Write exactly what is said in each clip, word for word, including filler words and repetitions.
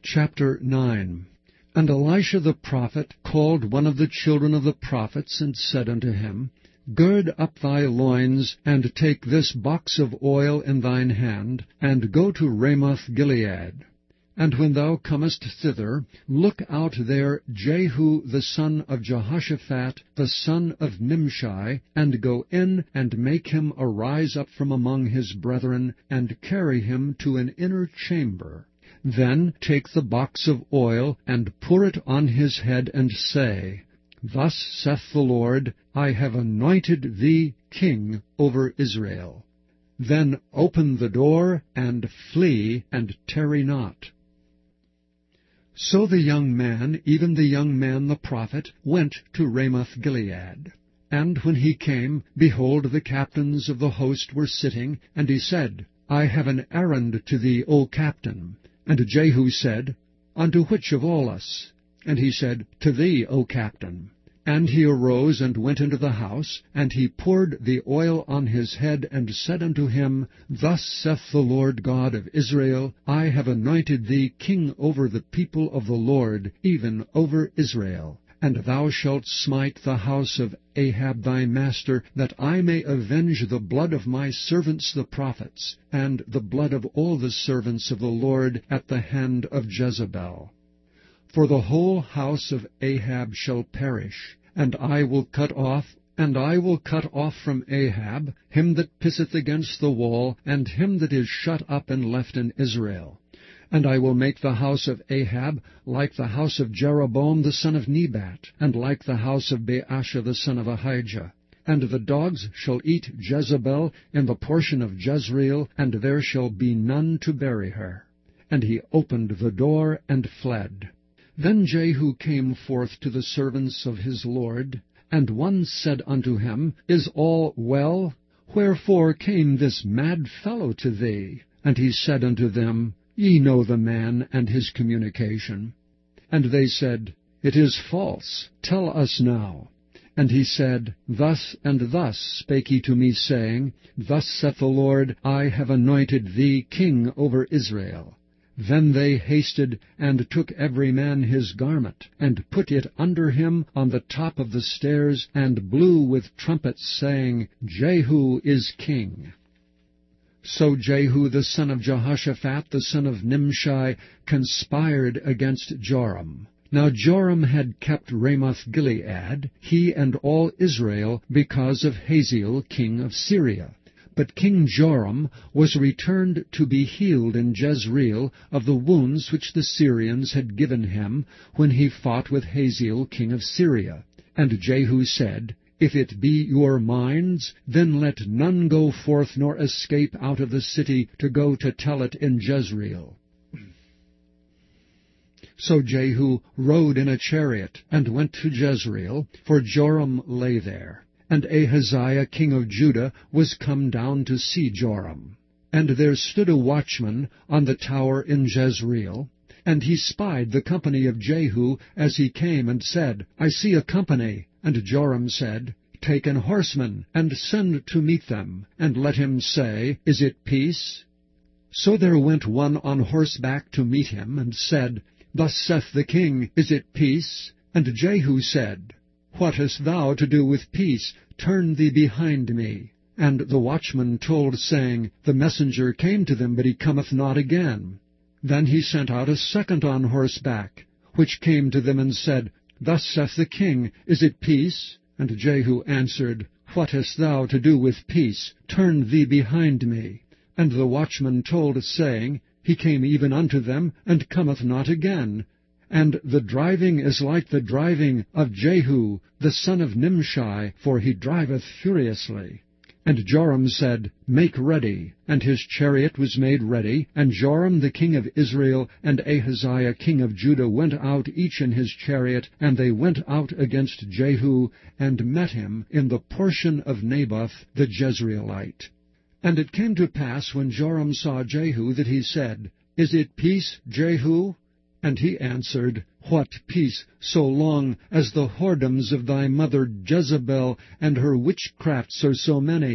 Chapter nine. And Elisha the prophet called one of the children of the prophets, and said unto him, Gird up thy loins, and take this box of oil in thine hand, and go to Ramoth Gilead. And when thou comest thither, look out there Jehu the son of Jehoshaphat, the son of Nimshi, and go in and make him arise up from among his brethren, and carry him to an inner chamber. Then take the box of oil, and pour it on his head, and say, Thus saith the Lord, I have anointed thee king over Israel. Then open the door, and flee, and tarry not. So the young man, even the young man the prophet, went to Ramoth Gilead. And when he came, behold, the captains of the host were sitting, and he said, I have an errand to thee, O captain. And Jehu said, Unto which of all us? And he said, To thee, O captain. And he arose and went into the house, and he poured the oil on his head, and said unto him, Thus saith the Lord God of Israel, I have anointed thee king over the people of the Lord, even over Israel. And thou shalt smite the house of Ahab thy master, that I may avenge the blood of my servants the prophets, and the blood of all the servants of the Lord at the hand of Jezebel. For the whole house of Ahab shall perish, and I will cut off, and I will cut off from Ahab him that pisseth against the wall, and him that is shut up and left in Israel. And I will make the house of Ahab like the house of Jeroboam the son of Nebat, and like the house of Baasha the son of Ahijah. And the dogs shall eat Jezebel in the portion of Jezreel, and there shall be none to bury her. And he opened the door and fled. Then Jehu came forth to the servants of his Lord, and one said unto him, Is all well? Wherefore came this mad fellow to thee? And he said unto them, Ye know the man and his communication. And they said, It is false. Tell us now. And he said, Thus and thus spake he to me, saying, Thus saith the Lord, I have anointed thee king over Israel. Then they hasted, and took every man his garment, and put it under him on the top of the stairs, and blew with trumpets, saying, Jehu is king. So Jehu the son of Jehoshaphat, the son of Nimshi, conspired against Joram. Now Joram had kept Ramoth Gilead, he and all Israel, because of Hazael king of Syria. But King Joram was returned to be healed in Jezreel of the wounds which the Syrians had given him when he fought with Hazael king of Syria. And Jehu said, If it be your minds, then let none go forth nor escape out of the city to go to tell it in Jezreel. So Jehu rode in a chariot, and went to Jezreel, for Joram lay there. And Ahaziah king of Judah was come down to see Joram. And there stood a watchman on the tower in Jezreel, and he spied the company of Jehu as he came, and said, I see a company. And Joram said, Take an horseman, and send to meet them, and let him say, Is it peace? So there went one on horseback to meet him, and said, Thus saith the king, Is it peace? And Jehu said, What hast thou to do with peace? Turn thee behind me. And the watchman told, saying, The messenger came to them, but he cometh not again. Then he sent out a second on horseback, which came to them, and said, Thus saith the king, Is it peace? And Jehu answered, What hast thou to do with peace? Turn thee behind me. And the watchman told, saying, He came even unto them, and cometh not again. And the driving is like the driving of Jehu, the son of Nimshi, for he driveth furiously. And Joram said, Make ready. And his chariot was made ready. And Joram the king of Israel and Ahaziah king of Judah went out each in his chariot, and they went out against Jehu, and met him in the portion of Naboth the Jezreelite. And it came to pass, when Joram saw Jehu, that he said, Is it peace, Jehu? And he answered, What peace, so long as the whoredoms of thy mother Jezebel and her witchcrafts are so many?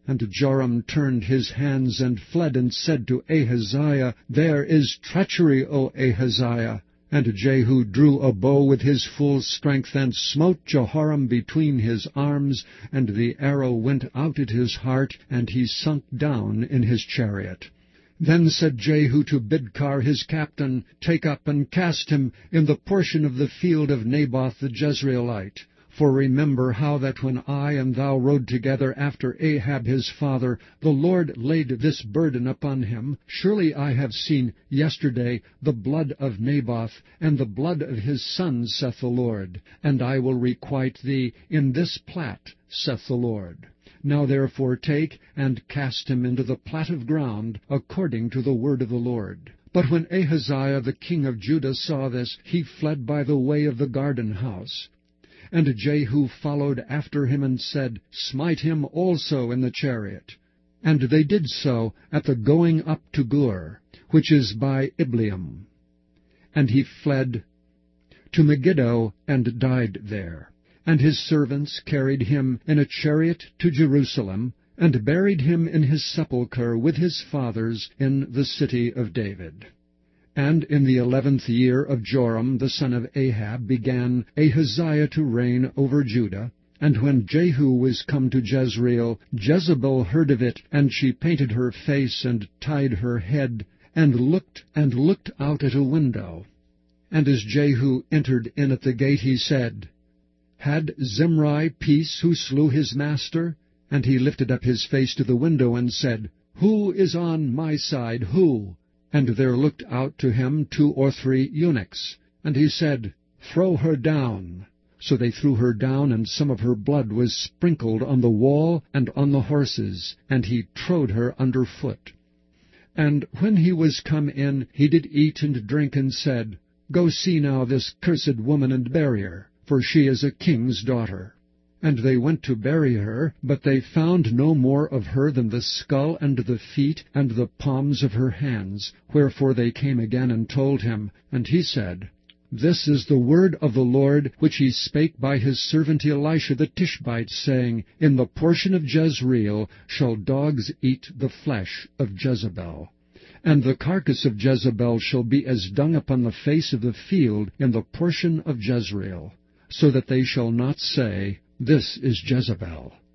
And Joram turned his hands and fled, and said to Ahaziah, There is treachery, O Ahaziah. And Jehu drew a bow with his full strength, and smote Jehoram between his arms, and the arrow went out at his heart, and he sunk down in his chariot. Then said Jehu to Bidkar his captain, Take up and cast him in the portion of the field of Naboth the Jezreelite. For remember how that when I and thou rode together after Ahab his father, the Lord laid this burden upon him. Surely I have seen yesterday the blood of Naboth, and the blood of his sons, saith the Lord. And I will requite thee in this plat, saith the Lord. Now therefore take and cast him into the plat of ground, according to the word of the Lord. But when Ahaziah the king of Judah saw this, he fled by the way of the garden house. And Jehu followed after him, and said, Smite him also in the chariot. And they did so at the going up to Gur, which is by Ibleam. And he fled to Megiddo, and died there. And his servants carried him in a chariot to Jerusalem, and buried him in his sepulchre with his fathers in the city of David. And in the eleventh year of Joram the son of Ahab began Ahaziah to reign over Judah. And when Jehu was come to Jezreel, Jezebel heard of it, and she painted her face, and tied her head, and looked and looked out at a window. And as Jehu entered in at the gate, he said, Had Zimri peace who slew his master? And he lifted up his face to the window, and said, Who is on my side, who? And there looked out to him two or three eunuchs. And he said, Throw her down. So they threw her down, and some of her blood was sprinkled on the wall and on the horses, and he trode her under foot. And when he was come in, he did eat and drink, and said, Go see now this cursed woman, and bury her, for she is a king's daughter. And they went to bury her, but they found no more of her than the skull and the feet and the palms of her hands. Wherefore they came again and told him. And he said, This is the word of the Lord, which he spake by his servant Elisha the Tishbite, saying, In the portion of Jezreel shall dogs eat the flesh of Jezebel. And the carcass of Jezebel shall be as dung upon the face of the field in the portion of Jezreel, so that they shall not say, This is Jezebel.